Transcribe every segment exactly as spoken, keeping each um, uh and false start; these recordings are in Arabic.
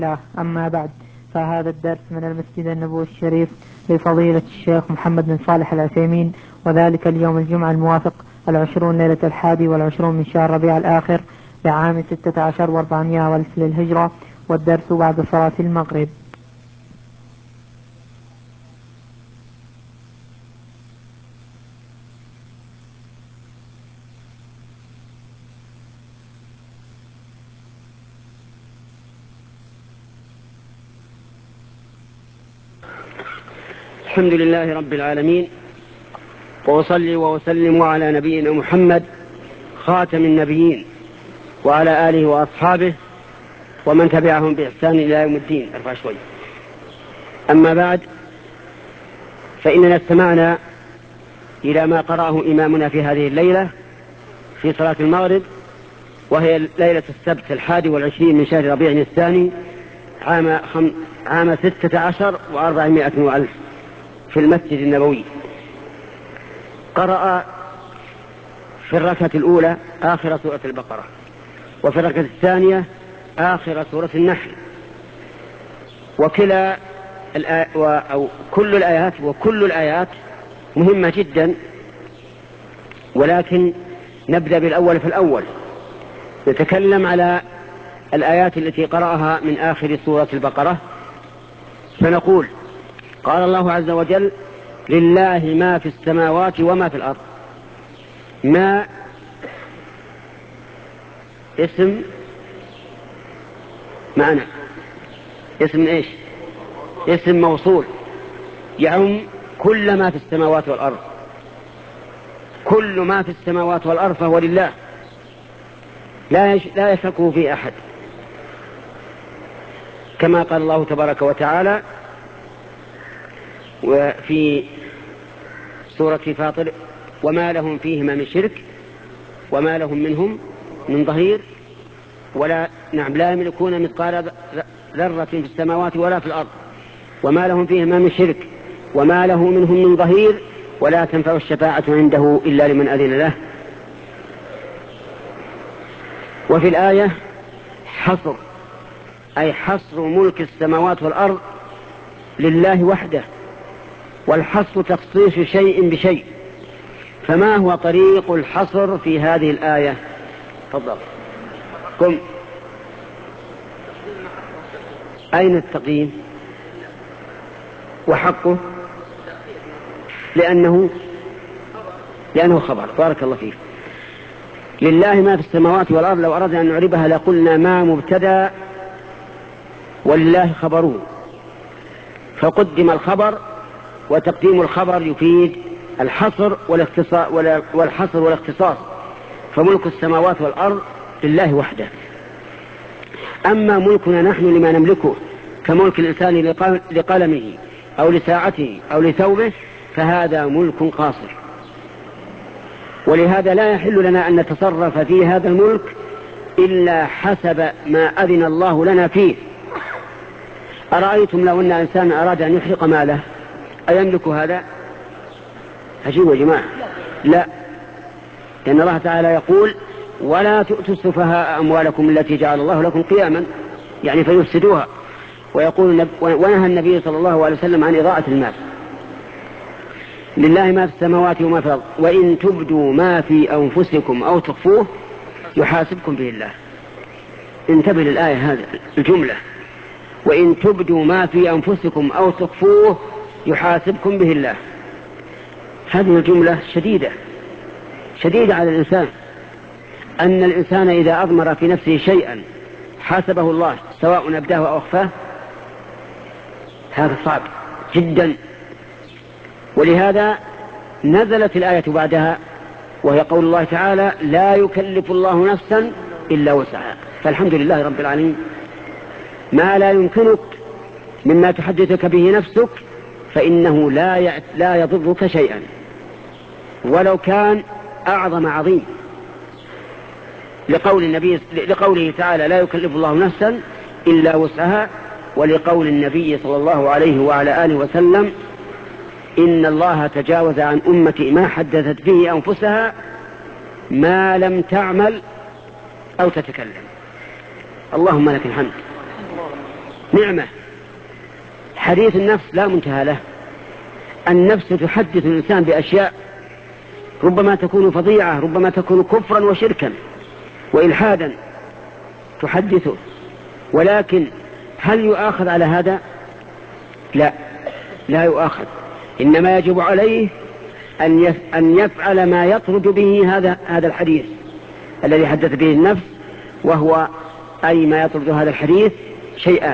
لا أما بعد، فهذا الدرس من المسجد النبوي الشريف لفضيلة الشيخ محمد بن صالح العثيمين، وذلك اليوم الجمعة الموافق العشرون ليلة الحادي والعشرون من شهر ربيع الآخر لعام ستة عشر واربعمائة والف للهجرة، والدرس بعد صلاة المغرب. الحمد لله رب العالمين، وأصلي وأسلم على نبينا محمد خاتم النبيين وعلى آله وأصحابه ومن تبعهم بإحسان إلى يوم الدين. ارفع شوي. أما بعد، فإننا استمعنا إلى ما قرأه إمامنا في هذه الليلة في صلاة المغرب، وهي ليلة السبت الحادي والعشرين من شهر ربيع الثاني عام, خم... عام ستة عشر وأربعمائة وألف في المسجد النبوي. قرأ في الركعة الأولى آخر سورة البقرة، وفي الركعة الثانية آخر سورة النحل، وكلا الآ... و... أو كل الآيات وكل الآيات مهمة جدا، ولكن نبدأ بالأول فالأول. نتكلم على الآيات التي قرأها من آخر سورة البقرة، فنقول: قال الله عز وجل: لله ما في السماوات وما في الأرض. ما اسم معنى اسم ايش؟ اسم موصول يعم كل ما في السماوات والأرض. كل ما في السماوات والأرض فهو لله، لا يش... لا يشركه في أحد، كما قال الله تبارك وتعالى وفي سورة فاطر: وما لهم فيهما من شرك وما لهم منهم من ظهير ولا نعم لا يملكون مثقال ذرة في السماوات ولا في الأرض وما لهم فيهما من شرك وما له منهم من ظهير ولا تنفع الشفاعة عنده إلا لمن أذن له. وفي الآية حصر، أي حصر ملك السماوات والأرض لله وحده، والحصر تخصيص شيء بشيء. فما هو طريق الحصر في هذه الآية؟ تفضل. قم. أين التقييم؟ وحقه لأنه لأنه خبر. بارك الله فيك. لله ما في السماوات والأرض، لو أردنا أن نعربها لقلنا ما مبتدأ ولله خبره، فقدم الخبر، وتقديم الخبر يفيد الحصر والاختصاص والحصر والاختصاص. فملك السماوات والأرض لله وحده. أما ملكنا نحن لما نملكه كملك الإنسان لقلمه أو لساعته أو لثوبه، فهذا ملك قاصر، ولهذا لا يحل لنا أن نتصرف في هذا الملك إلا حسب ما أذن الله لنا فيه. أرأيتم لو أن إنسان أراد أن يحرق ماله أيملك هذا؟ عجيب يا جماعة. لا، لأن الله تعالى يقول: ولا تؤتوا السفهاء أموالكم التي جعل الله لكم قياما، يعني فيفسدوها. ويقول ونهى النبي صلى الله عليه وسلم عن إضاعة المال. لله ما في السماوات وما في الأرض، وإن تبدوا ما في أنفسكم أو تخفوه يحاسبكم به الله. انتبه للآية هذه الجملة: وإن تبدوا ما في أنفسكم أو تخفوه يحاسبكم به الله. هذه الجملة شديدة شديدة على الإنسان، أن الإنسان إذا أضمر في نفسه شيئا حاسبه الله سواء أبداه أو أخفاه. هذا صعب جدا. ولهذا نزلت الآية بعدها، وهي قول الله تعالى: لا يكلف الله نفسا إلا وسعها. فالحمد لله رب العالمين. ما لا يمكنك مما تحدثك به نفسك فإنه لا لا يضرك شيئا ولو كان أعظم عظيم، لقول النبي لقوله تعالى: لا يكلف الله نفسا إلا وسعها، ولقول النبي صلى الله عليه وعلى آله وسلم: إن الله تجاوز عن أمتي ما حدثت به أنفسها ما لم تعمل أو تتكلم. اللهم لك الحمد. نعمة. حديث النفس لا منتهى له. النفس تحدث الإنسان بأشياء ربما تكون فظيعة، ربما تكون كفرا وشركا وإلحادا تحدثه، ولكن هل يؤاخذ على هذا؟ لا، لا يؤاخذ. إنما يجب عليه أن يفعل ما يطرد به هذا هذا الحديث الذي حدث به النفس، وهو أي ما يطرد هذا الحديث شيئان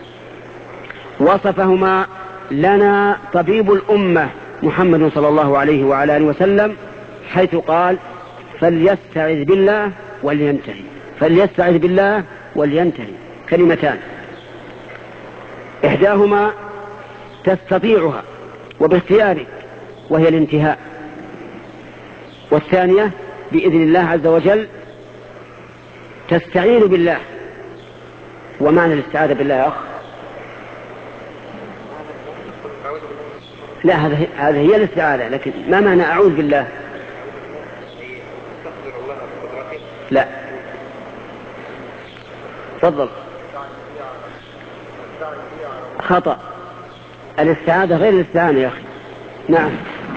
وصفهما لنا طبيب الأمة محمد صلى الله عليه وعلى آله وسلم، حيث قال: فليستعذ بالله ولينتهي. فليستعذ بالله ولينتهي كلمتان، إحداهما تستطيعها وباختيارك وهي الانتهاء، والثانية بإذن الله عز وجل تستعين بالله. ومعنى الاستعاذة بالله يا أخ؟ لا، هذا هذا هي الاستعاذة، لكن ما معنى أعوذ بالله؟ لا، تفضل. خطأ، الاستعاذة غير الاستعانة يا أخي. نعم،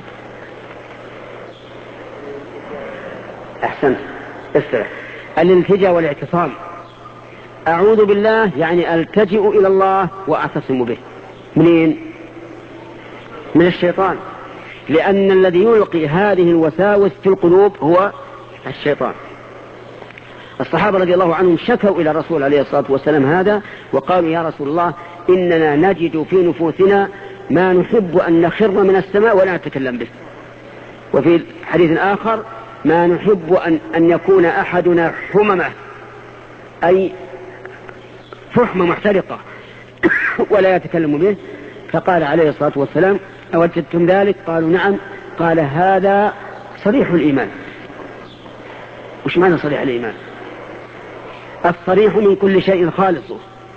أحسنت، استرح. الالتجاء والاعتصام. أعوذ بالله يعني ألتجئ إلى الله وأعتصم به. منين؟ من الشيطان، لأن الذي يلقي هذه الوساوس في القلوب هو الشيطان. الصحابة رضي الله عنهم شكوا إلى الرسول عليه الصلاة والسلام هذا، وقالوا: يا رسول الله، إننا نجد في نفوسنا ما نحب أن نخر من السماء ولا نتكلم به. وفي حديث آخر: ما نحب أن, أن يكون أحدنا حممة، أي فحمة محترقة ولا يتكلم به. فقال عليه الصلاة والسلام: أوجدتم ذلك؟ قالوا: نعم. قال: هذا صريح الإيمان. وش معنى صريح الإيمان؟ الصريح من كل شيء خالصه.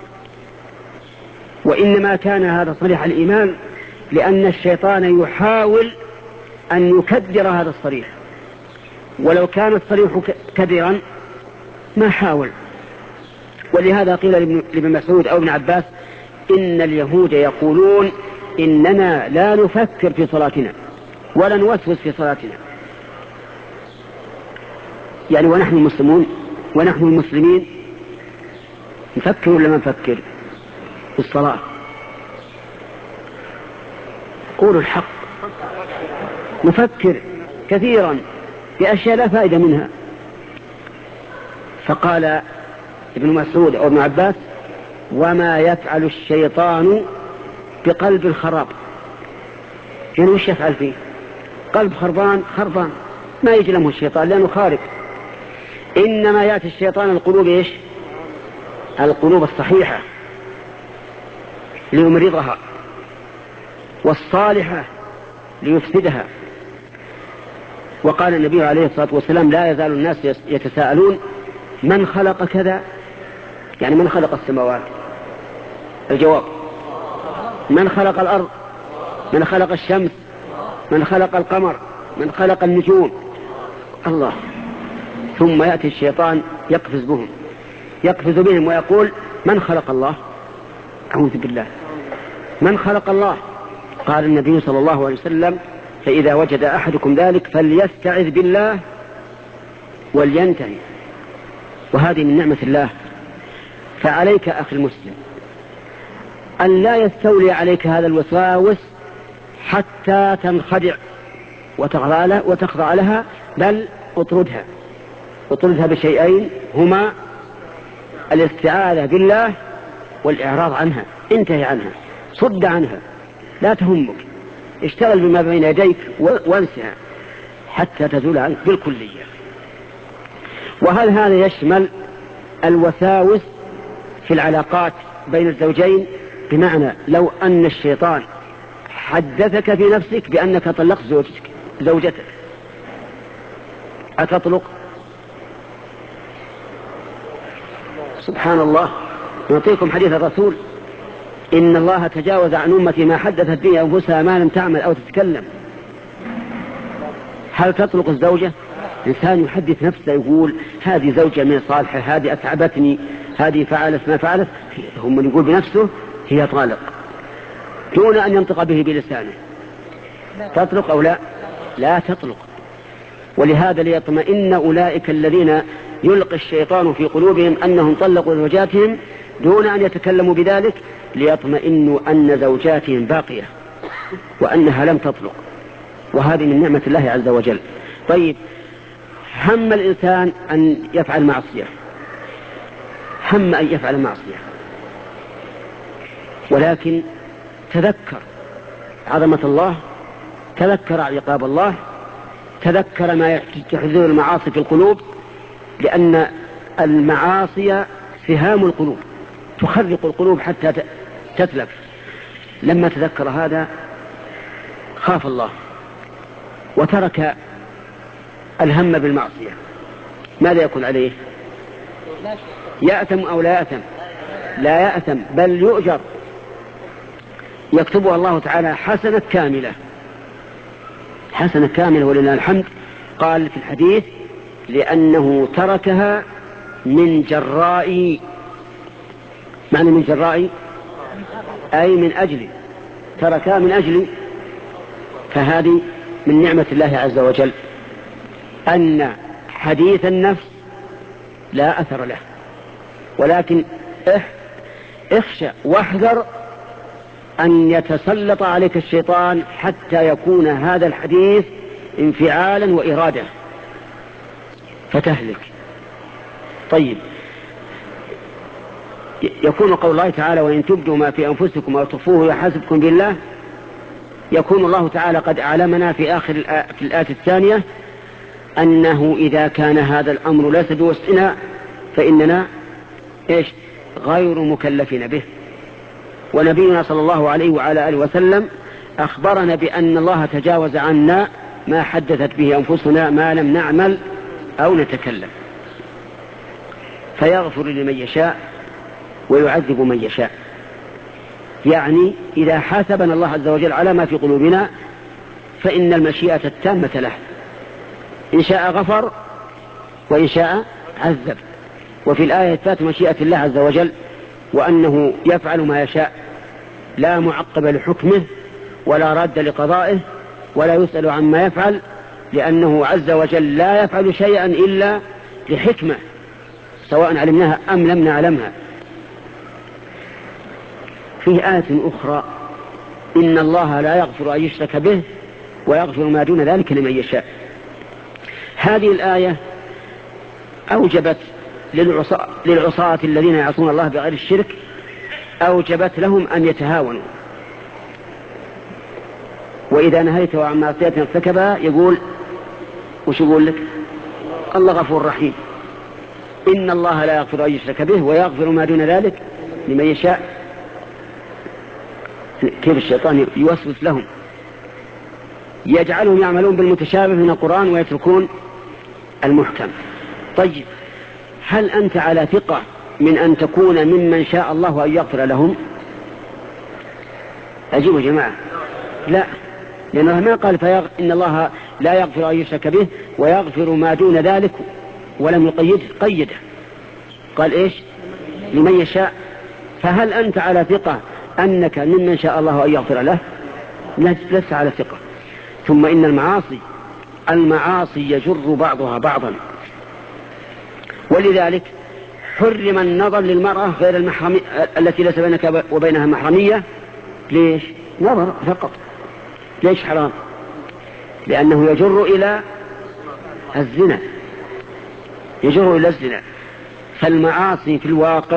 وإنما كان هذا صريح الإيمان لأن الشيطان يحاول أن يكدر هذا الصريح، ولو كان الصريح كدرا ما حاول. ولهذا قيل لابن مسعود أو ابن عباس: إن اليهود يقولون إننا لا نفكر في صلاتنا ولا نوسوس في صلاتنا. يعني ونحن المسلمون ونحن المسلمين نفكر ولا ما نفكر في الصلاة؟ قولوا الحق، نفكر كثيرا في أشياء لا فائدة منها. فقال ابن مسعود أو ابن عباس: وما يفعل الشيطان بقلب الخراب. يعني وش يفعل فيه؟ قلب خربان خربان ما يجلمه الشيطان لأنه خارق. إنما يأتي الشيطان القلوب إيش؟ القلوب الصحيحة ليمرضها، والصالحة ليفسدها. وقال النبي عليه الصلاة والسلام: لا يزال الناس يتساءلون من خلق كذا، يعني من خلق السماوات؟ الجواب: من خلق الأرض؟ من خلق الشمس؟ من خلق القمر؟ من خلق النجوم؟ الله. ثم يأتي الشيطان يقفز بهم يقفز بهم ويقول: من خلق الله؟ أعوذ بالله، من خلق الله؟ قال النبي صلى الله عليه وسلم: فإذا وجد أحدكم ذلك فليستعذ بالله ولينتهي. وهذه من نعمة الله. فعليك أخي المسلم أن لا يستولي عليك هذا الوسواس حتى تنخدع وتخضع لها، بل اطردها اطردها بشيئين هما الاستعاذة بالله والإعراض عنها. انتهي عنها، صد عنها، لا تهمك، اشتغل بما بين يديك وانسها حتى تزول عنك بالكلية. وهل هذا يشمل الوساوس في العلاقات بين الزوجين؟ بمعنى لو أن الشيطان حدثك في نفسك بأنك طلقت زوجتك زوجتك أتطلق؟ سبحان الله. نعطيكم حديث الرسول: إن الله تجاوز عن أمتي ما حدثت به أنفسها ما لم تعمل أو تتكلم. هل تطلق الزوجة؟ إنسان يحدث نفسه يقول: هذه زوجة من صالحة، هذه أتعبتني، هذه فعلت ما فعلت، هم من يقول بنفسه هي طالق دون أن ينطق به بلسانه. تطلق أو لا؟ لا تطلق. ولهذا ليطمئن أولئك الذين يلقي الشيطان في قلوبهم أنهم طلقوا زوجاتهم دون أن يتكلموا بذلك، ليطمئنوا أن زوجاتهم باقية وأنها لم تطلق، وهذه من نعمة الله عز وجل. طيب، هم الإنسان أن يفعل معصية، هم أن يفعل معصية، ولكن تذكر عظمة الله، تذكر عقاب الله، تذكر ما يحدث المعاصي في القلوب، لأن المعاصي سهام القلوب تخرق القلوب حتى تتلف. لما تذكر هذا خاف الله وترك الهم بالمعصية. ماذا يكون عليه؟ يأثم أو لا يأثم؟ لا يأثم، بل يؤجر، يكتبها الله تعالى حسنة كاملة، حسنة كاملة ولله الحمد. قال في الحديث: لأنه تركها من جراء، معنى من جراء أي من أجل، تركها من أجل. فهذه من نعمة الله عز وجل أن حديث النفس لا أثر له، ولكن اخشى واحذر أن يتسلط عليك الشيطان حتى يكون هذا الحديث انفعالا وإرادة فتهلك. طيب، يكون قول الله تعالى: وإن تبدوا ما في أنفسكم أو تخفوه يحاسبكم بالله. يكون الله تعالى قد أعلمنا في آخر في الآية الثانية أنه إذا كان هذا الأمر ليس بوسعنا فإننا إيش؟ غير مكلفين به. ونبينا صلى الله عليه وعلى آله وسلم أخبرنا بأن الله تجاوز عنا ما حدثت به أنفسنا ما لم نعمل أو نتكلم، فيغفر لمن يشاء ويعذب من يشاء. يعني إذا حاسبنا الله عز وجل على ما في قلوبنا فإن المشيئة التامة له، إن شاء غفر وإن شاء عذب. وفي الآية إثبات مشيئة الله عز وجل وأنه يفعل ما يشاء، لا معقب لحكمه ولا راد لقضائه ولا يسأل عما يفعل، لأنه عز وجل لا يفعل شيئا إلا لحكمة سواء علمناها أم لم نعلمها. فيه آية أخرى: إن الله لا يغفر أن يشرك به ويغفر ما دون ذلك لمن يشاء. هذه الآية أوجبت للعصاة, للعصاة الذين يعصون الله بغير الشرك، أوجبت لهم أن يتهاونوا. وإذا نهيته عن معصية ارتكبها يقول وش يقول لك؟ الله غفور رحيم. إن الله لا يغفر أن يشرك به ويغفر ما دون ذلك لمن يشاء. كيف الشيطان يوسوس لهم، يجعلهم يعملون بالمتشابه من القرآن ويتركون المحكم. طيب، هل أنت على ثقة من أن تكون ممن شاء الله أن يغفر لهم؟ أجيبوا يا جماعة، لا، لأنه ما قال فيغ... إن الله لا يغفر أن يشرك به ويغفر ما دون ذلك ولم يقيد قيده، قال إيش؟ لمن يشاء. فهل أنت على ثقة أنك ممن شاء الله أن يغفر له؟ لست على ثقة. ثم إن المعاصي المعاصي يجر بعضها بعضا، ولذلك حرم النظر للمرأة غير المحرمية التي ليس بينك وبينها محرمية. ليش؟ نظر فقط. ليش حرام؟ لأنه يجر إلى الزنا، يجر إلى الزنا. فالمعاصي في الواقع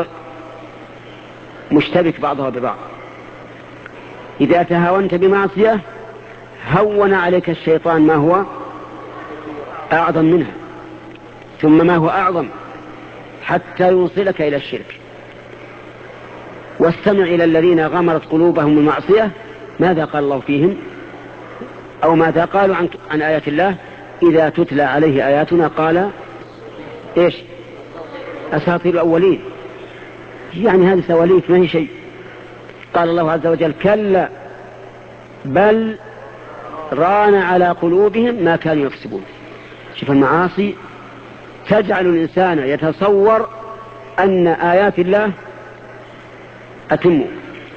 مشتبك بعضها ببعض. إذا تهاونت بمعصية هون عليك الشيطان ما هو أعظم منها، ثم ما هو أعظم، حتى يوصلك إلى الشرك. واستمع إلى الذين غمرت قلوبهم المعصية ماذا قال الله فيهم، أو ماذا قالوا عن, عن آيات الله: إذا تتلى عليه آياتنا قال إيش؟ أساطير الأولين. يعني هذه سواليف ما هي شيء. قال الله عز وجل: كلا بل ران على قلوبهم ما كانوا يكسبون. شوف، المعاصي تجعل الإنسان يتصور أن آيات الله أتم،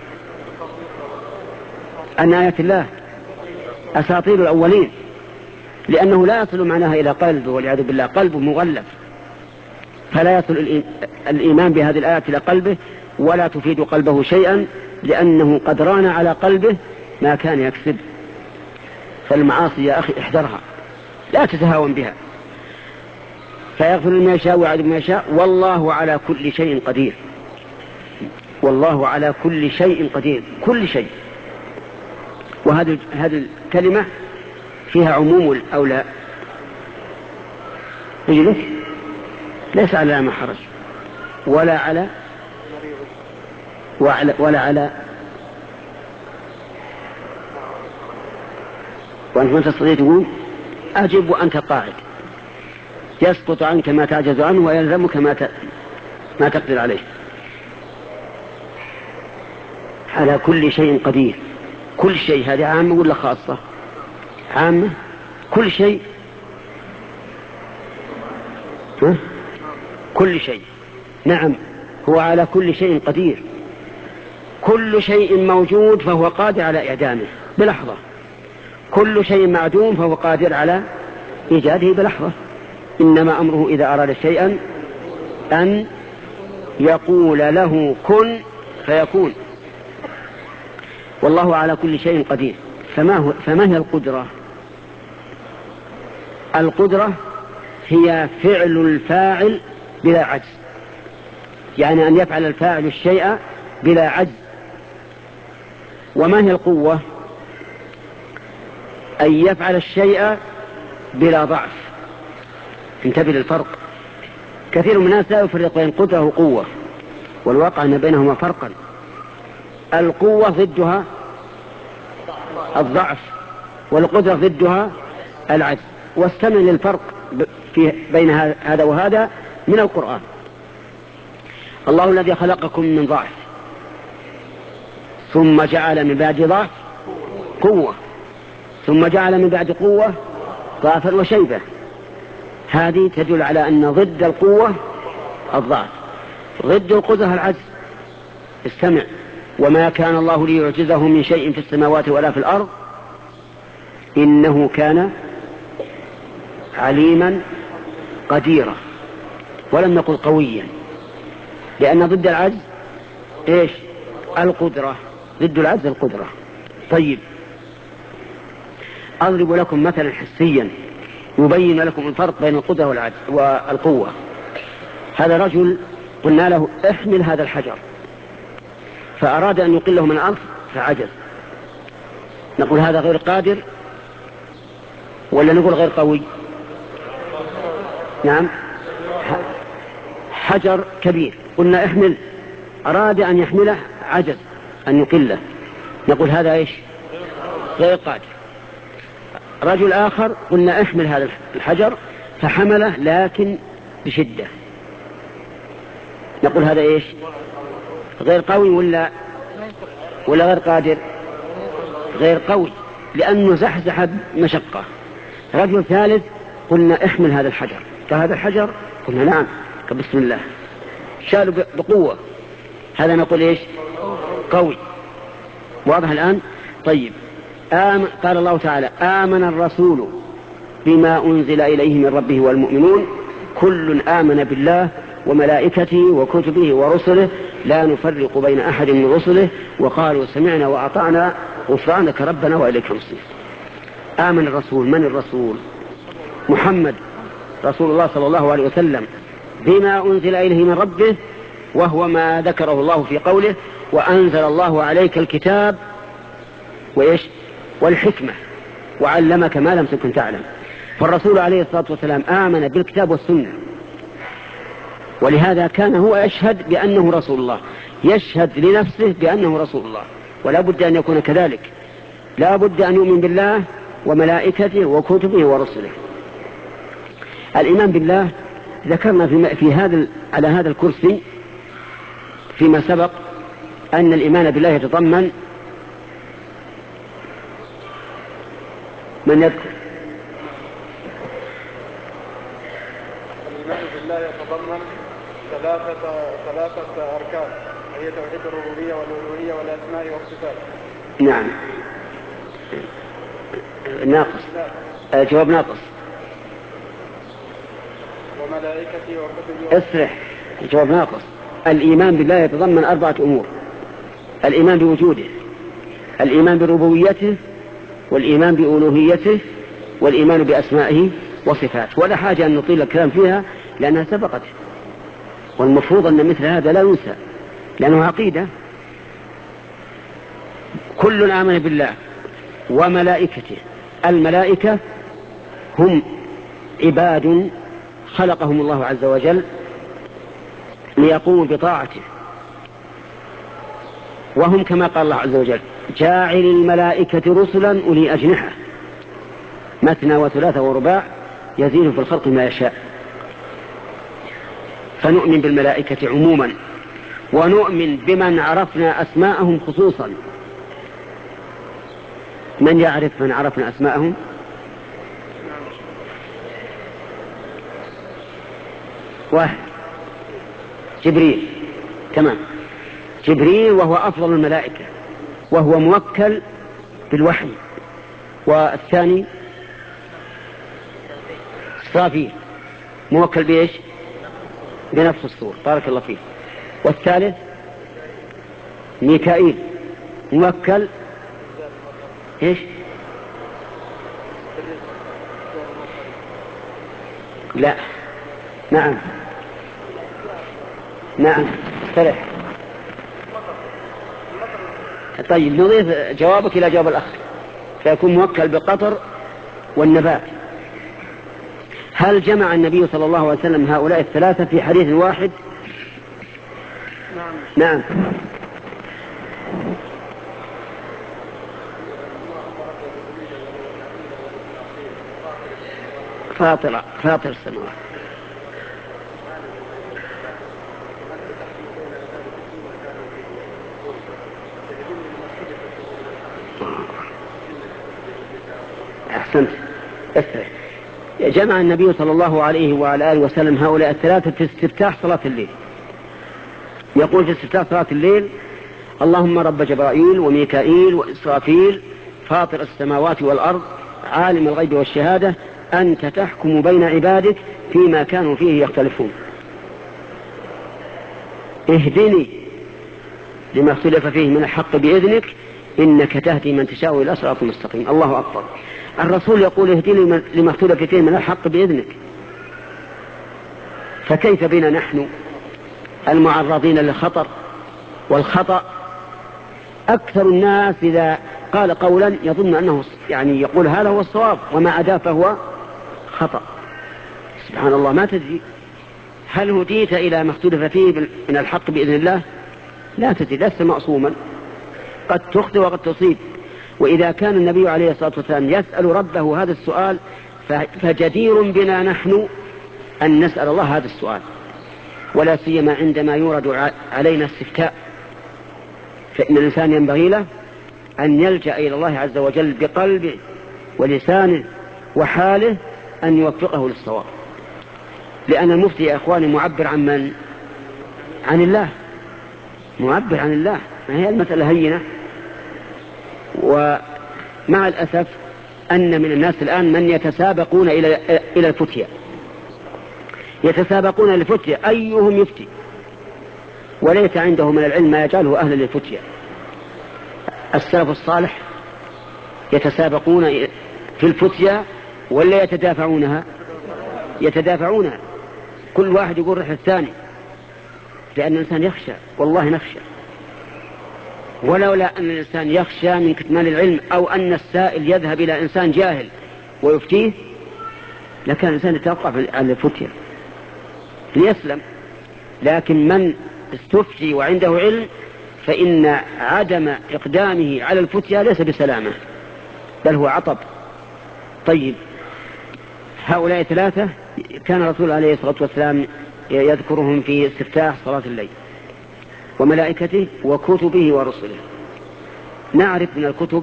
أن آيات الله أساطير الأولين، لأنه لا يصل معناها إلى قلبه والعياذ بالله، قلبه مغلف، فلا يصل الإيمان بهذه الآيات إلى قلبه ولا تفيد قلبه شيئا، لأنه قد ران على قلبه ما كان يكسب. فالمعاصي يا أخي احذرها، لا تتهاون بها. فيغفر لمن يشاء ويعذب من يشاء، والله على كل شيء قدير. والله على كل شيء قدير، كل شيء. وهذه هذه الكلمة فيها عموم أو لا؟ يجلس ليس على ما حرج ولا على وعلى ولا على وأنت ما تستطيع تقول أجب وأنت قاعد، يسقط عنك ما تعجز عنه ويلزمك ما ت... ما تقدر عليه. على كل شيء قدير، كل شيء. هذه عامة ولا خاصة؟ عامة، كل شيء. ها؟ كل شيء، نعم، هو على كل شيء قدير. كل شيء موجود فهو قادر على إعدامه بلحظة، كل شيء معدوم فهو قادر على إيجاده بلحظة. إنما أمره إذا أراد شيئا أن يقول له كن فيكون. والله على كل شيء قدير. فما, هو فما هي القدرة؟ القدرة هي فعل الفاعل بلا عجز، يعني أن يفعل الفاعل الشيء بلا عجز. وما هي القوة؟ أن يفعل الشيء بلا ضعف. انتبه للفرق، كثير من الناس لا يفرق بين قدرة وقوة، والواقع أن بينهما فرقا. القوة ضدها الضعف، والقدرة ضدها العجز. واستمع للفرق في بين هذا وهذا من القرآن. الله الذي خلقكم من ضعف ثم جعل من بعد ضعف قوة ثم جعل من بعد قوة ضعفا وشيبة. هذه تدل على أن ضد القوة الضعف، ضد القدرة العجز. استمع: وما كان الله ليعجزه من شيء في السماوات ولا في الأرض إنه كان عليما قديرا. ولم نقل قويا، لأن ضد العجز إيش؟ القدرة. ضد العجز القدرة. طيب، أضرب لكم مثلا حسيا يبين لكم الفرق بين القدرة والعجز والقوة. هذا رجل قلنا له احمل هذا الحجر، فأراد أن يقله من الأرض فعجز. نقول هذا غير قادر ولا نقول غير قوي؟ نعم، حجر كبير قلنا احمل، أراد أن يحمله عجز أن يقله، نقول هذا إيش؟ غير قادر. رجل آخر قلنا احمل هذا الحجر فحمله لكن بشدة، نقول هذا إيش؟ غير قوي ولا ولا غير قادر؟ غير قوي، لأنه زحزح مشقة. رجل ثالث قلنا احمل هذا الحجر، فهذا الحجر قلنا نعم بسم الله، شاله بقوة، هذا نقول إيش؟ قوي. واضح الآن؟ طيب، آمن. قال الله تعالى: آمن الرسول بما أنزل إليه من ربه والمؤمنون كل آمن بالله وملائكته وكتبه ورسله لا نفرق بين أحد من رسله وقالوا سمعنا وأطعنا غفرانك ربنا وإليك المصير. آمن الرسول. من الرسول؟ محمد رسول الله صلى الله عليه وسلم بما أنزل إليه من ربه، وهو ما ذكره الله في قوله: وأنزل الله عليك الكتاب وإيش؟ والحكمة وعلمك ما لم تكن تعلم. فالرسول عليه الصلاة والسلام آمن بالكتاب والسنة، ولهذا كان هو يشهد بأنه رسول الله، يشهد لنفسه بأنه رسول الله، ولا بد أن يكون كذلك. لا بد أن يؤمن بالله وملائكته وكتبه ورسله. الإيمان بالله ذكرنا في, في هذا على هذا الكرسي فيما سبق أن الإيمان بالله يتضمن من يذكر الإيمان بالله يتضمن ثلاثة ثلاثة أركان، وهي توحيد الربوبية والألوهية والأسماء والصفات. نعم. ناقص. الجواب ناقص. وملائكته وكتبه. اصلح. الجواب ناقص. الإيمان بالله يتضمن أربعة أمور: الإيمان بوجوده، الإيمان بربوبيته، والإيمان بألوهيته، والإيمان بأسمائه وصفاته. ولا حاجة أن نطيل الكلام فيها لأنها سبقت، والمفروض أن مثل هذا لا ينسى لأنه عقيدة. كل آمن بالله وملائكته. الملائكة هم عباد خلقهم الله عز وجل ليقوموا بطاعته، وهم كما قال الله عز وجل: جاعل الملائكة رسلا أولي أجنحة مثنى وثلاثة ورباع يزيد في الخلق ما يشاء. فنؤمن بالملائكة عموما، ونؤمن بمن عرفنا أسماءهم خصوصا. من يعرف من عرفنا أسماءهم؟ واحد: جبريل. تمام. جبريل وهو أفضل الملائكة، وهو موكل بالوحي. والثاني إسرافيل، موكل بإيش؟ بنفس الصور. بارك الله فيه. والثالث ميكائيل، موكل إيش؟ لا. نعم نعم صرح. طيب نضيف جوابك إلى جواب الأخ، فيكون موكل بالقطر والنبات. هل جمع النبي صلى الله عليه وسلم هؤلاء الثلاثة في حديث واحد؟ نعم. نعم. فاطر فاطر السماوات. أحسنت. أسرع. جمع النبي صلى الله عليه وعلى آله وسلم هؤلاء الثلاثة في استفتاح صلاة الليل. يقول في استفتاح صلاة الليل: اللهم رب جبرائيل وميكائيل وإسرافيل فاطر السماوات والأرض عالم الغيب والشهادة أنت تحكم بين عبادك فيما كانوا فيه يختلفون، اهدني لما اختلف فيه من الحق بإذنك إنك تهدي من تشاء إلى صراط مستقيم. الله أكبر. الرسول يقول اهدني لما اختلف فيه من الحق بإذنك، فكيف بنا نحن المعرضين للخطر والخطأ؟ أكثر الناس إذا قال قولا يظن أنه يعني يقول هذا هو الصواب، وما أداه فهو خطأ. سبحان الله، ما تدري هل هديت إلى ما اختلف فيه من الحق بإذن الله؟ لا تدري، لست معصوما، قد تخطئ وقد تصيب. وإذا كان النبي عليه الصلاة والسلام يسأل ربه هذا السؤال فجدير بنا نحن أن نسأل الله هذا السؤال، ولا سيما عندما يورد علينا استفتاء، فإن الإنسان ينبغي له أن يلجأ إلى الله عز وجل بقلبه ولسانه وحاله أن يوفقه للصواب. لأن المفتي يا أخواني معبر عن من؟ عن الله، معبر عن الله، ما هي المسألة هينة. ومع الأسف أن من الناس الآن من يتسابقون إلى إلى الفتية، يتسابقون للفتية أيهم يفتي، وليس عنده من العلم ما يجعله أهلا للفتية. السلف الصالح يتسابقون في الفتية ولا يتدافعونها؟ يتدافعونها، كل واحد يقول رح الثاني، لأن الإنسان يخشى، والله نخشى. ولولا أن الإنسان يخشى من كتمان العلم أو أن السائل يذهب إلى إنسان جاهل ويفتيه لكان الإنسان يتوقع عن الفتية ليسلم. لكن من استفتي وعنده علم فإن عدم إقدامه على الفتية ليس بسلامة، بل هو عطب. طيب، هؤلاء ثلاثة كان الرسول عليه الصلاة والسلام يذكرهم في استفتاح صلاة الليل: وملائكته وكتبه ورسله. نعرف من الكتب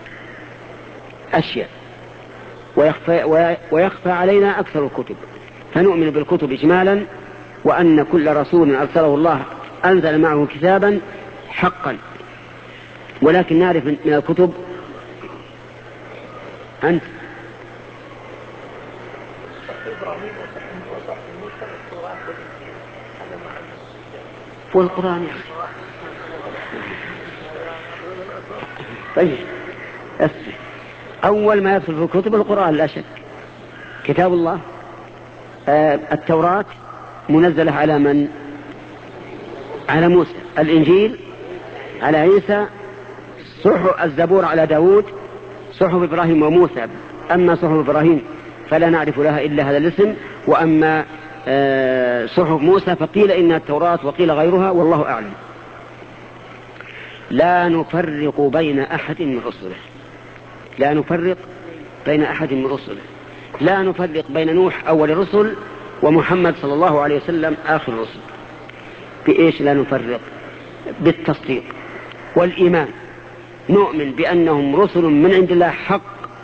أشياء ويخفى, ويخفى علينا أكثر الكتب، فنؤمن بالكتب إجمالا، وأن كل رسول أرسله الله أنزل معه كتابا حقا. ولكن نعرف من الكتب أنت والقرآن يا أخي. طيب أول ما يدخل في الكتب القرآن لا شك، كتاب الله. آه التوراة منزلة على من؟ على موسى. الإنجيل على عيسى. صحف الزبور على داود. صحف إبراهيم وموسى. أما صحف إبراهيم فلا نعرف لها إلا هذا الاسم، وأما آه صحف موسى فقيل إنها التوراة وقيل غيرها، والله أعلم. لا نفرق بين أحد من رسله. لا نفرق بين أحد من رسله. لا نفرق بين نوح أول الرسل ومحمد صلى الله عليه وسلم آخر الرسل. بإيش لا نفرق؟ بالتصديق والإيمان. نؤمن بأنهم رسل من عند الله حق،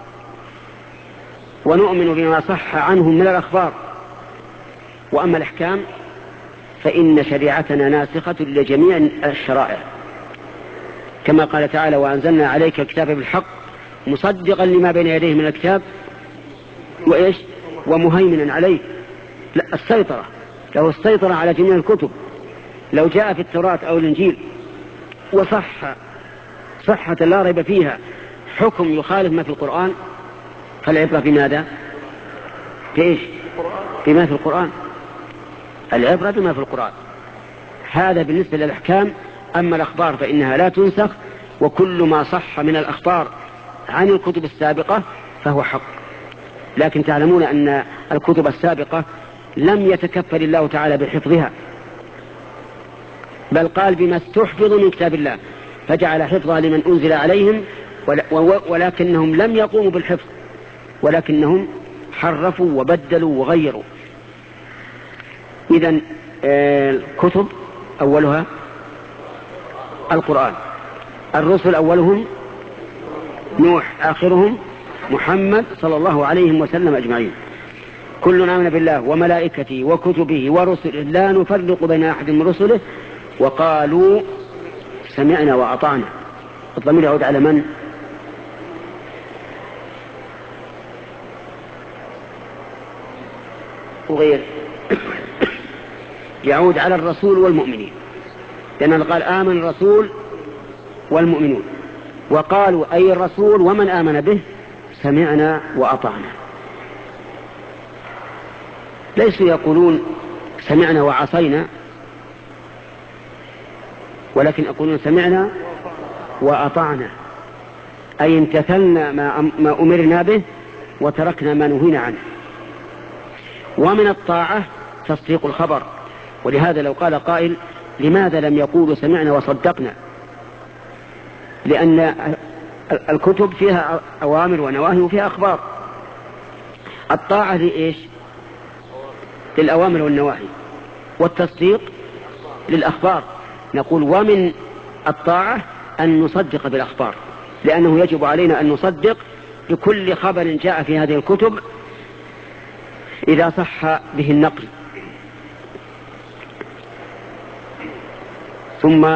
ونؤمن بما صح عنهم من الأخبار. وأما الأحكام فإن شريعتنا ناسخة لجميع الشرائع، كما قال تعالى: وأنزلنا عليك الكتاب بالحق مصدقا لما بين يديه من الكتاب وإيش ومهيمنا عليه. لا، السيطرة له السيطرة على جميع الكتب. لو جاء في التوراة أو الإنجيل وصح صحة لا ريب فيها حكم يخالف ما في القرآن، فالعبرة بماذا؟ بإيش؟ بما في القرآن. العبرة بما في القرآن. هذا بالنسبة للأحكام. أما الأخبار فإنها لا تنسخ، وكل ما صح من الأخبار عن الكتب السابقة فهو حق. لكن تعلمون أن الكتب السابقة لم يتكفل الله تعالى بحفظها، بل قال بما استحفظ من كتاب الله، فجعل حفظها لمن أنزل عليهم، ولكنهم لم يقوموا بالحفظ، ولكنهم حرفوا وبدلوا وغيروا. إذن الكتب أولها القرآن. الرسل أولهم نوح، آخرهم محمد صلى الله عليه وسلم أجمعين. كلنا آمن بالله وملائكته وكتبه ورسله لا نفرق بين أحد من رسله، وقالوا سمعنا وأطعنا. الضمير يعود على من؟ وغير يعود على الرسول والمؤمنين، لأن قال آمن الرسول والمؤمنون، وقالوا أي الرسول ومن آمن به سمعنا وأطعنا. ليسوا يقولون سمعنا وعصينا، ولكن يقولون سمعنا وأطعنا، أي امتثلنا ما أمرنا به وتركنا ما نهينا عنه. ومن الطاعة تصديق الخبر. ولهذا لو قال قائل لماذا لم يقولوا سمعنا وصدقنا؟ لأن الكتب فيها أوامر ونواهي وفيها أخبار. الطاعة لإيش؟ للأوامر والنواهي، والتصديق للأخبار. نقول ومن الطاعة أن نصدق بالأخبار، لأنه يجب علينا أن نصدق بكل خبر جاء في هذه الكتب إذا صح به النقل. ثم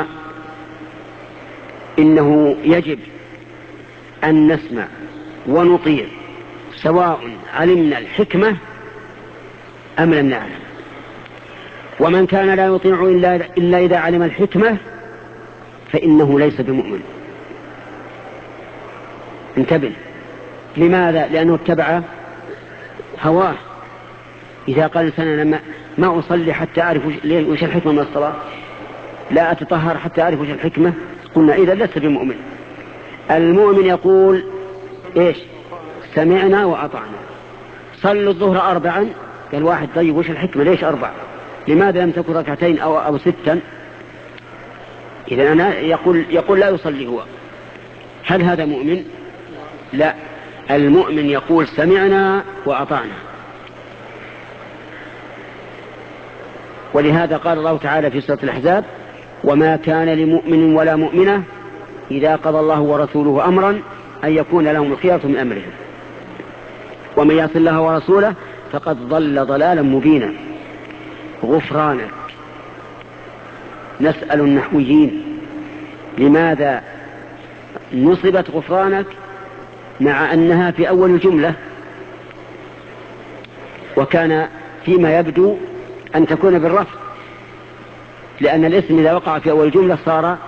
إنه يجب أن نسمع ونطيع سواء علمنا الحكمة أم لم نعلم. ومن كان لا يطيع إلا, إلا إذا علم الحكمة فإنه ليس بمؤمن. انتبه. لماذا؟ لأنه اتبع هواه. إذا قال الإنسان لما ما أصلي حتى أعرف وش الحكمة من الصلاة، لا أتطهر حتى أعرف وش الحكمة، قلنا إذا لست بمؤمن. المؤمن يقول إيش؟ سمعنا وأطعنا. صلوا الظهر أربعا، قال واحد طيب وش الحكمة ليش أربع؟ لماذا لم تكن ركعتين أو, أو ستا؟ إذا أنا يقول, يقول لا يصلي هو. هل هذا مؤمن؟ لا. المؤمن يقول سمعنا وأطعنا. ولهذا قال الله تعالى في سورة الأحزاب: وما كان لمؤمن ولا مؤمنة إذا قضى الله ورسوله أمرا أن يكون لهم الخيرة من أمرهم ومن يعص الله ورسوله فقد ضل ضلالا مبينا. غفرانك نسأل النحويين لماذا نصبت غفرانك مع أنها في أول الجملة، وكان فيما يبدو أن تكون بالرفع، لأن الاسم إذا وقع في أول الجملة صار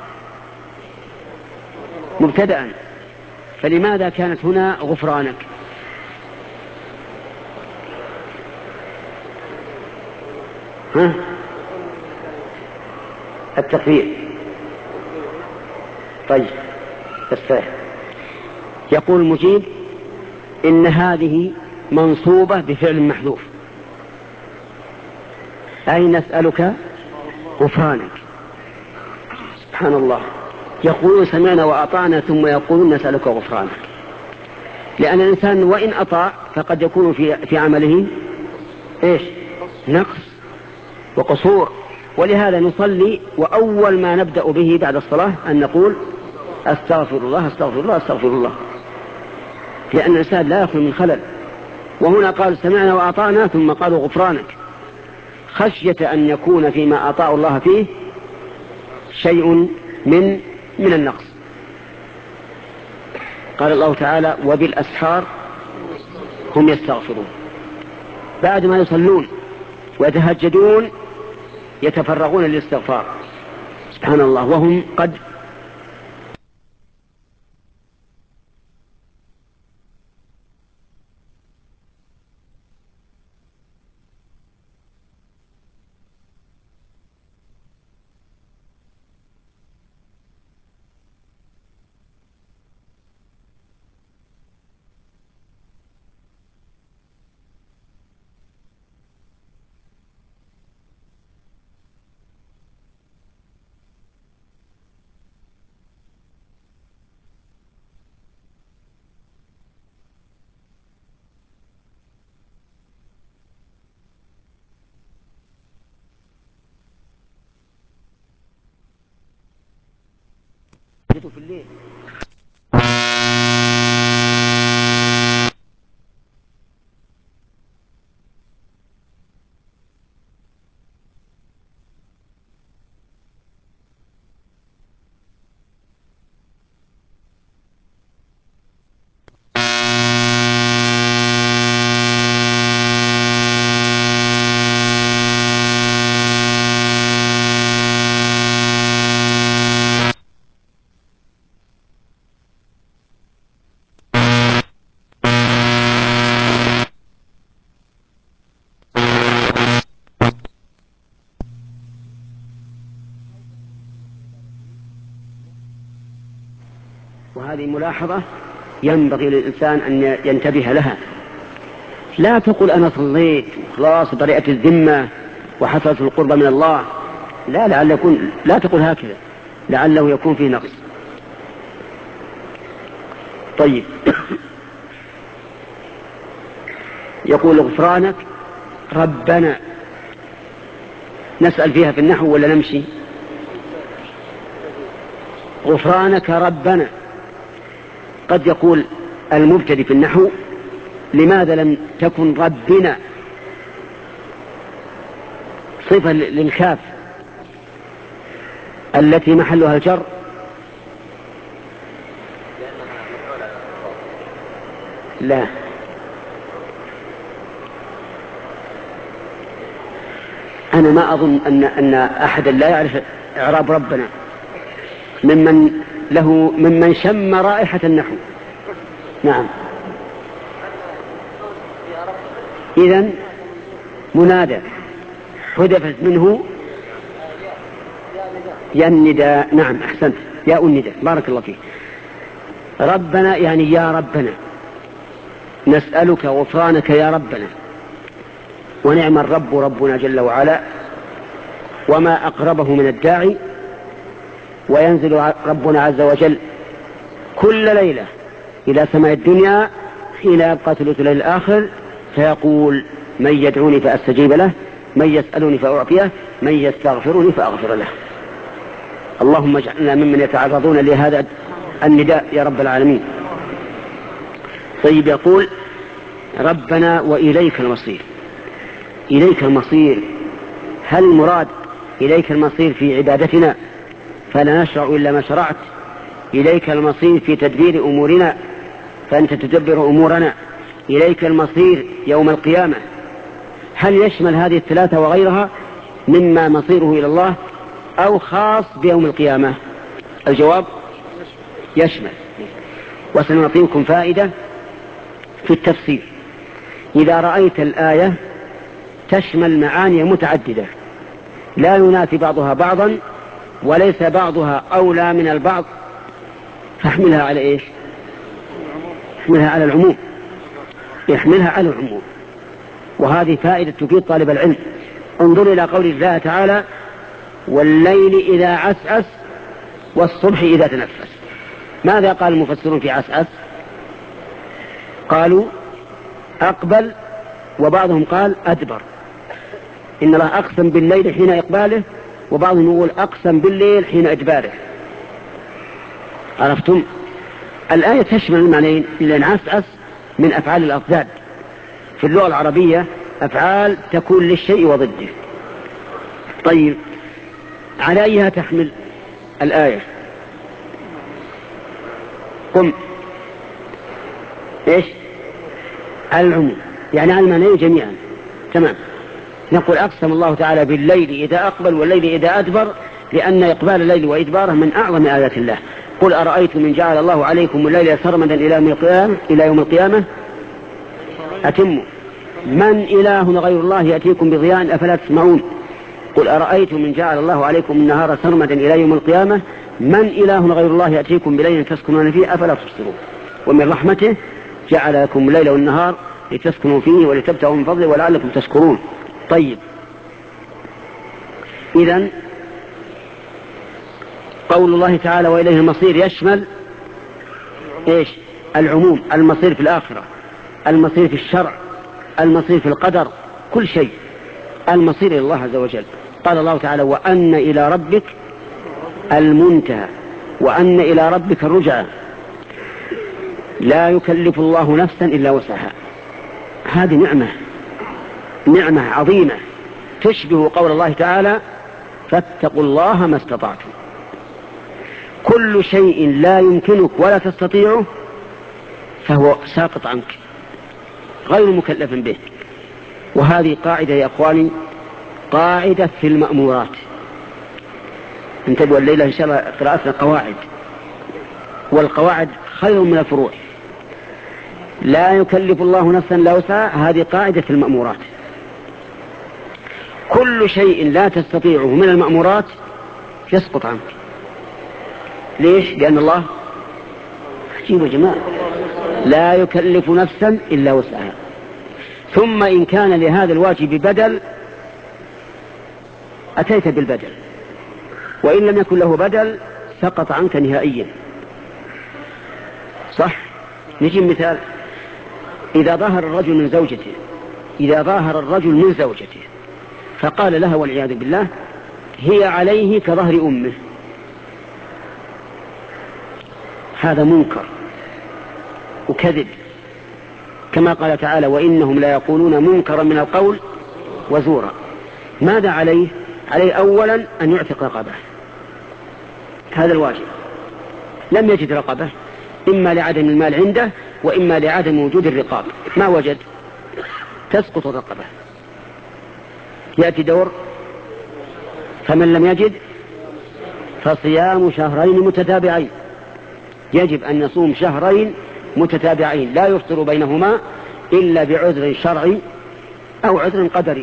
مبتدأ، فلماذا كانت هنا غفرانك؟ ها؟ التقرير. طيب استريح. يقول المجيب إن هذه منصوبة بفعل محذوف، أي نسألك غفرانك. سبحان الله، يقول سمعنا وأطعنا ثم يقول نسألك غفرانك، لأن الإنسان وإن أطاع فقد يكون في, في عمله إيش؟ نقص وقصور، ولهذا نصلي وأول ما نبدأ به بعد الصلاة أن نقول أستغفر الله أستغفر الله أستغفر الله، لأن الإنسان لا يخلو من خلل. وهنا قال سمعنا وأطعنا ثم قالوا غفرانك، خشية أن يكون فيما أطاعوا الله فيه شيء من من النقص. قال الله تعالى وبالأسحار هم يستغفرون، بعد ما يصلون ويتهجدون يتفرغون للاستغفار. سبحان الله، وهم قد في الليل. وهذه ملاحظة ينبغي للإنسان أن ينتبه لها. لا تقول أنا صليت خلاص برئت الذمة وحصلت القرب من الله، لا لعل يكون، لا تقول هكذا، لعله يكون فيه نقص. طيب يقول غفرانك ربنا، نسأل فيها في النحو ولا نمشي؟ غفرانك ربنا. قد يقول المبتدئ في النحو لماذا لم تكن ربنا صفة للكاف التي محلها الجر؟ لا، أنا ما أظن أن أن أحدا لا يعرف إعراب ربنا ممن له ممن شم رائحة النحو. نعم، إذن منادى حذفت منه يا النداء. نعم أحسنت، يا النداء، بارك الله فيك. ربنا يعني يا ربنا، نسألك غفرانك يا ربنا. ونعم الرب ربنا جل وعلا، وما أقربه من الداعي. وينزل ربنا عز وجل كل ليلة إلى سماء الدنيا حين يبقى ثلث الليل الآخر، فيقول من يدعوني فأستجيب له، من يسألني فأعطيه، من يستغفرني فأغفر له. اللهم اجعلنا ممن يتعرضون لهذا النداء يا رب العالمين. طيب يقول ربنا وإليك المصير. إليك المصير، هل المراد إليك المصير في عبادتنا فلا نشرع إلا ما شرعت، إليك المصير في تدبير أمورنا فأنت تدبر أمورنا، إليك المصير يوم القيامة. هل يشمل هذه الثلاثة وغيرها مما مصيره إلى الله أو خاص بيوم القيامة؟ الجواب يشمل. وسنعطيكم فائدة في التفسير. إذا رأيت الآية تشمل معاني متعددة لا ينافي بعضها بعضا وليس بعضها أولى من البعض فاحملها على إيش؟ احملها على العموم، احملها على العموم. وهذه فائدة تفيد طالب العلم. انظر إلى قول الله تعالى: والليل إذا عسعس والصبح إذا تنفس. ماذا قال المفسرون في عسعس؟ قالوا أقبل، وبعضهم قال أدبر. إن الله أقسم بالليل حين إقباله، وبعضهم يقول أقسم بالليل حين إدباره. عرفتم؟ الآية تشمل المعنيين، لأن عسعس من أفعال الأضداد في اللغة العربية، أفعال تكون للشيء وضده. طيب، على أيها تحمل الآية؟ قم إيش؟ العموم، يعني على المعنيين جميعا. تمام. نقول أقسم الله تعالى بالليل إذا أقبل والليل إذا أدبر، لأن إقبال الليل وإدباره من أعظم آيات الله. قل أرأيتم من جعل الله عليكم الليل سرمدا إلى يوم القيامة إلى يوم القيامة أتموا من إله غير الله يأتيكم بضياء أفلا تسمعون. قل أرأيتم من جعل الله عليكم النهار سرمدا إلى يوم القيامة من إله غير الله يأتيكم بليل تسكنون فيه أفلا تبصرون. ومن رحمته جعل لكم الليل والنهار لتسكنوا فيه ولتبتغوا من فضله ولعلكم تشكرون. طيب، إذن قول الله تعالى وإليه المصير يشمل إيش؟ العموم، المصير في الآخرة، المصير في الشرع، المصير في القدر، كل شيء المصير إلى الله عز وجل. قال الله تعالى: وأن إلى ربك المنتهى وأن إلى ربك الرجعى لا يكلف الله نفسا إلا وسعها. هذه نعمة نعمة عظيمة تشبه قول الله تعالى: فاتقوا الله ما استطعتم. كل شيء لا يمكنك ولا تستطيعه فهو ساقط عنك غير مكلف به. وهذه قاعدة يا أخواني، قاعدة في المأمورات. انتبهوا الليلة إن شاء الله قراءتنا قواعد، والقواعد خير من الفروع. لا يكلف الله نفسا إلا وسعها، هذه قاعدة في المأمورات. كل شيء لا تستطيعه من المأمورات يسقط عنك. ليش؟ لأن الله عجيب يا جماعة، لا يكلف نفسا إلا وسعها. ثم إن كان لهذا الواجب بدل أتيت بالبدل، وإن لم يكن له بدل سقط عنك نهائيا. صح؟ نجي مثال: إذا ظهر الرجل من زوجته إذا ظهر الرجل من زوجته فقال لها والعياذ بالله: هي عليه كظهر أمه، هذا منكر وكذب، كما قال تعالى: وإنهم لا يقولون منكرا من القول وزورا. ماذا عليه؟ عليه أولا أن يعتق رقبة، هذا الواجب. لم يجد رقبة، إما لعدم المال عنده وإما لعدم وجود الرقاب، ما وجد، تسقط الرقبة. يأتي دور: فمن لم يجد فصيام شهرين متتابعين. يجب أن يصوم شهرين متتابعين لا يفطر بينهما إلا بعذر شرعي أو عذر قدري.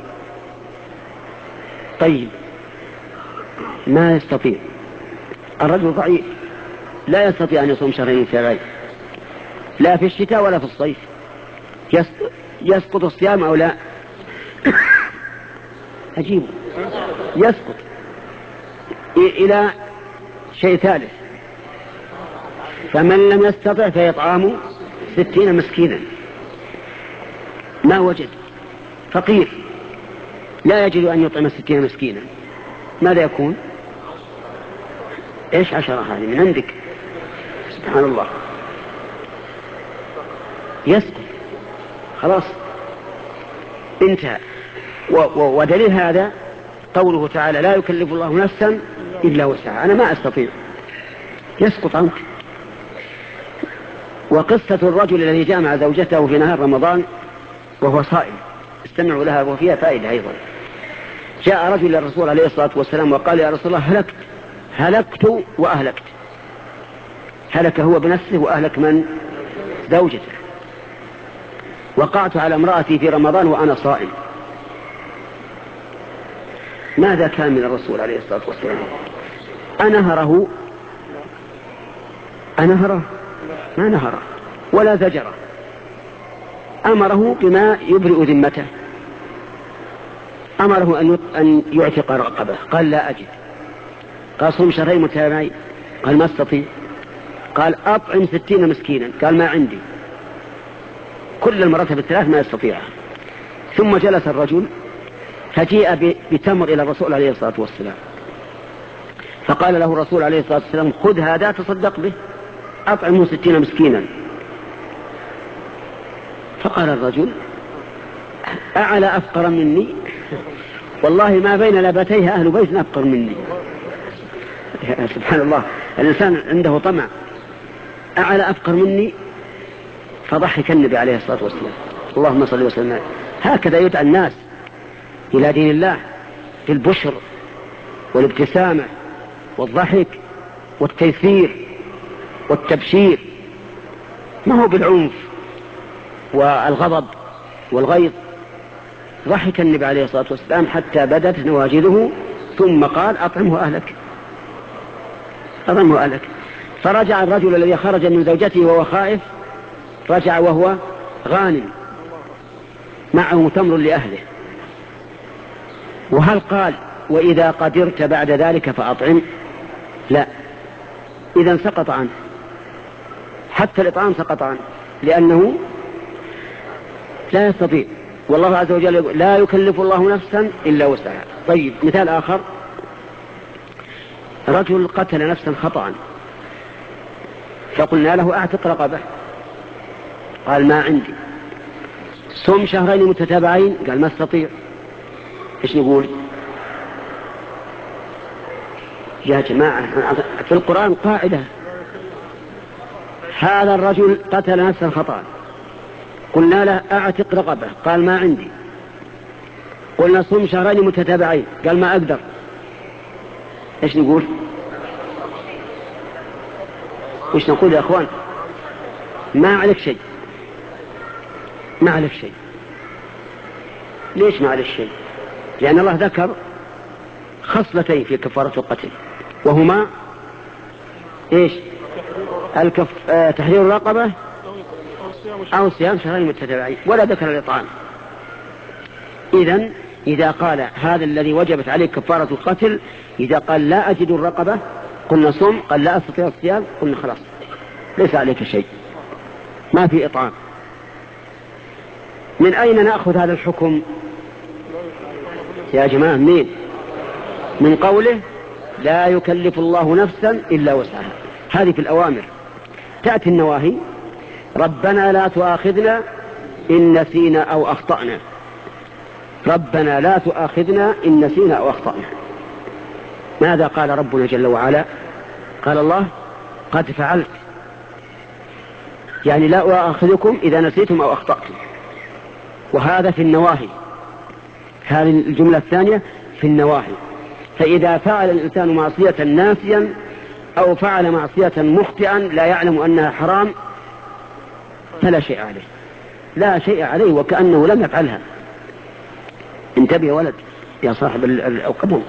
طيب، ما يستطيع الرجل ضعيف، لا يستطيع أن يصوم شهرين متتابعين لا في الشتاء ولا في الصيف، يسقط الصيام أو لا؟ عجيب، يسقط. إلى شيء ثالث: فمن لم يستطع فيطعام ستين مسكينا. ما وجد، فقير لا يجد أن يطعم ستين مسكينا، ماذا يكون؟ إيش عشرة هذه من عندك؟ سبحان الله، يسقط خلاص انتهى. ودليل هذا قوله تعالى لا يكلف الله نفسا إلا وسعها، أنا ما أستطيع، يسقط عنك. وقصة الرجل الذي جامع زوجته في نهار رمضان وهو صائم، استمعوا لها وفيها فائدة أيضا. جاء رجل للرسول عليه الصلاة والسلام وقال يا رسول الله هلكت هلكت وأهلكت. هلك هو بنفسه وأهلك من؟ زوجته. وقعت على امرأتي في رمضان وأنا صائم. ماذا كان من الرسول عليه الصلاة والسلام؟ أنهره أنهره ما نهره ولا زجره، أمره بما يبرئ ذمته، أمره أن يعتق رقبة، قال لا أجد. قال صوم شهرين متتابعين، قال ما استطيع. قال أطعم ستين مسكينا، قال ما عندي. كل المراتب الثلاث ما يستطيعها. ثم جلس الرجل فجيء بتمر إلى الرسول عليه الصلاة والسلام، فقال له الرسول عليه الصلاة والسلام خذ هذا تصدق به، أطعمه ستين مسكينا. فقال الرجل أعلى أفقر مني، والله ما بين لبتيها أهل بيت أفقر مني. سبحان الله، الإنسان عنده طمع. أعلى أفقر مني. فضحك النبي عليه الصلاة والسلام، اللهم صل وسلم. هكذا يدعى الناس إلى دين الله، في البشر والابتسامة والضحك والتيسير والتبشير، ما هو بالعنف والغضب والغيظ. ضحك النبي عليه الصلاة والسلام حتى بدت نواجذه، ثم قال أطعمه أهلك أطعمه أهلك. فرجع الرجل الذي خرج من زوجته وهو خائف، رجع وهو غانم معه تمر لأهله. وهل قال وإذا قدرت بعد ذلك فأطعم؟ لا، إذا سقط عنه، حتى الإطعام سقط عنه، لأنه لا يستطيع. والله عز وجل يقول لا يكلف الله نفسا إلا وسعها. طيب مثال آخر، رجل قتل نفسا خطأ، فقلنا له أعتق رقبة، قال ما عندي. صم شهرين متتابعين، قال ما استطيع. ايش نقول يا جماعة؟ في القرآن قاعدة، هذا الرجل قتل نفسا خطأ، قلنا له أعتق رقبة، قال ما عندي. قلنا صم شهرين متتابعين، قال ما أقدر. ايش نقول؟ ايش نقول يا اخوان؟ ما عليك شيء، ما عليك شيء. ليش ما عليك شيء؟ لأن الله ذكر خصلتين في كفارة القتل، وهما ايش؟ الكف... آه... تحرير الرقبة أو صيام شهرين متتابعين، ولا ذكر الإطعام. إذن إذا قال هذا الذي وجبت عليه كفارة القتل، إذا قال لا أجد الرقبة قلنا صم، قال لا أستطيع الصيام قلنا خلاص ليس عليك شيء، ما في إطعام. من أين نأخذ هذا الحكم يا جماعة؟ مين؟ من قوله لا يكلف الله نفسا إلا وسعها. هذه في الأوامر. تأتي النواهي ربنا لا تؤاخذنا إن نسينا أو أخطأنا، ربنا لا تؤاخذنا إن نسينا أو أخطأنا. ماذا قال ربنا جل وعلا؟ قال الله قد فعلت، يعني لا أؤاخذكم إذا نسيتم أو أخطأتم. وهذا في النواهي، هذه الجملة الثانية في النواهي. فإذا فعل الإنسان معصية ناسيا أو فعل معصية مخطئا لا يعلم أنها حرام فلا شيء عليه، لا شيء عليه وكأنه لم يفعلها. انتبه يا ولد يا صاحب القدم.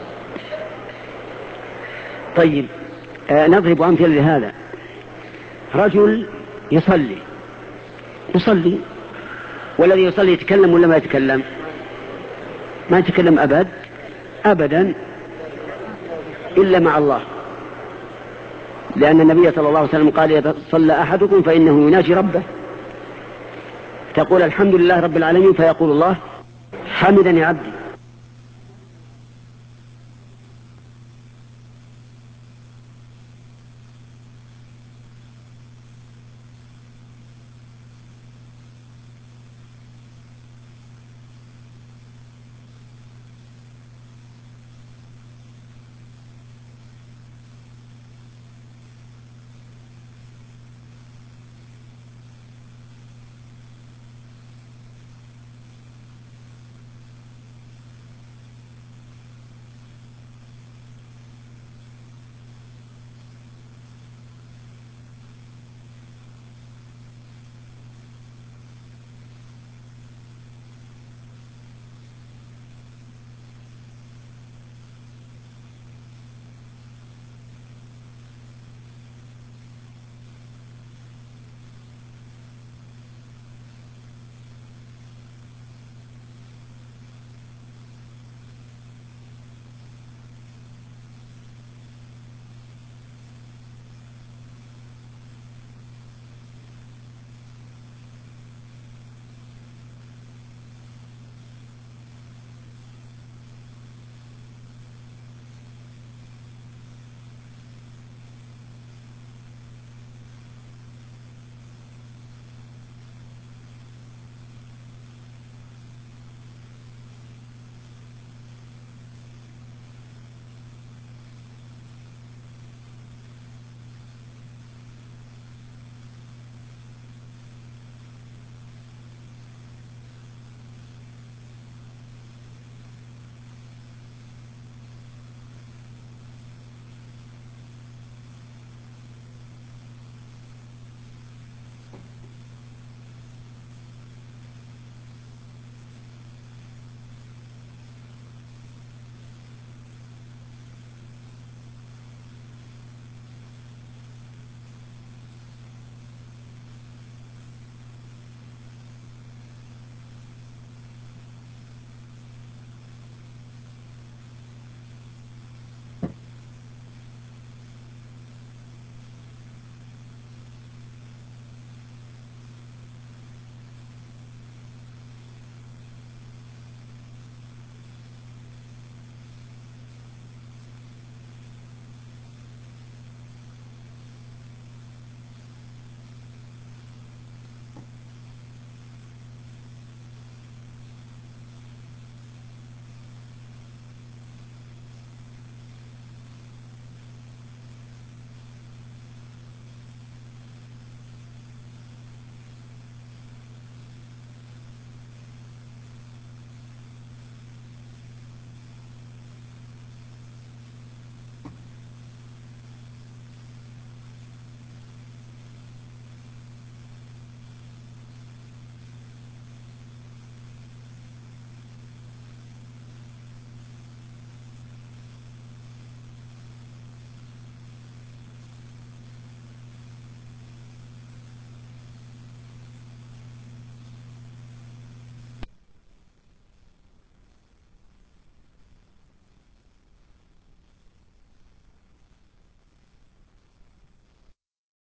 طيب آه نضرب أمثلة لهذا. رجل يصلي يصلي والذي يصلي يتكلم ولا ما يتكلم؟ ما يتكلم أبد أبدا إلا مع الله، لأن النبي صلى الله عليه وسلم قال إذا صلى أحدكم فإنه يناجي ربه، تقول الحمد لله رب العالمين فيقول الله حمدني عبدي،